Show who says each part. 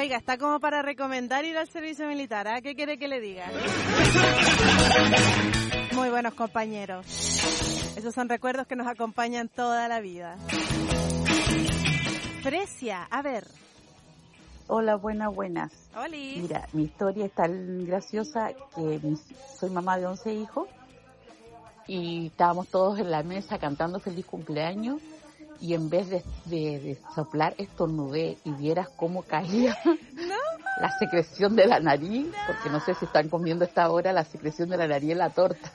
Speaker 1: Oiga, está como para recomendar ir al servicio militar, ¿ah? ¿Qué quiere que le diga? Muy buenos compañeros. Esos son recuerdos que nos acompañan toda la vida. Fresia, a ver.
Speaker 2: Hola, buenas.
Speaker 1: Oli.
Speaker 2: Mira, mi historia es tan graciosa que soy mamá de 11 hijos y estábamos todos en la mesa cantando feliz cumpleaños y en vez de soplar estornudé y vieras cómo caía la secreción de la nariz, porque no sé si están comiendo a esta hora la secreción de la nariz en la torta.